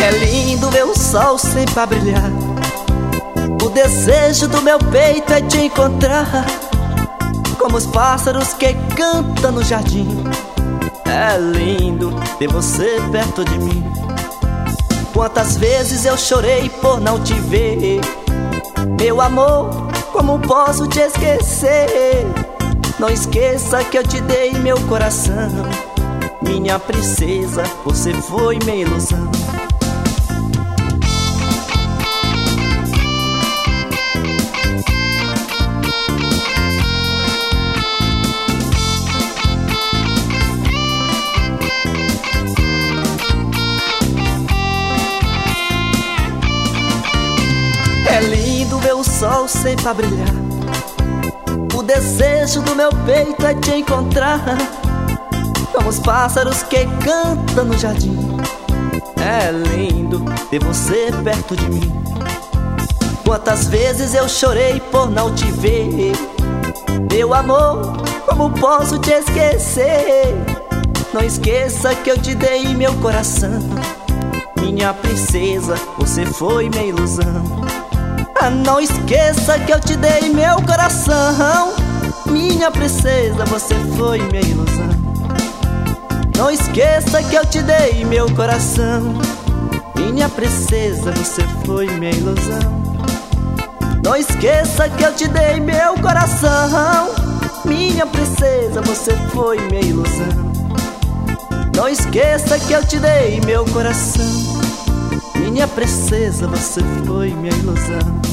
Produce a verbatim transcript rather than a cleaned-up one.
É lindo ver o sol sempre a brilhar. O desejo do meu peito é te encontrar, como os pássaros que cantam no jardim. É lindo ter você perto de mim. Quantas vezes eu chorei por não te ver. Meu amor, como posso te esquecer? Não esqueça que eu te dei meu coração. Minha princesa, você foi minha ilusão. É lindo ver o sol sempre a brilhar. O desejo do meu peito é te encontrar, como os pássaros que cantam no jardim. É lindo ter você perto de mim. Quantas vezes eu chorei por não te ver. Meu amor, como posso te esquecer? Não esqueça que eu te dei meu coração. Minha princesa, você foi minha ilusão. Ah, não esqueça que eu te dei meu coração. Minha princesa, você foi minha ilusão. Não esqueça que eu te dei meu coração. Minha princesa, você foi minha ilusão. Não esqueça que eu te dei meu coração. Minha princesa, você foi minha ilusão. Não esqueça que eu te dei meu coração. Minha princesa, você foi minha ilusão.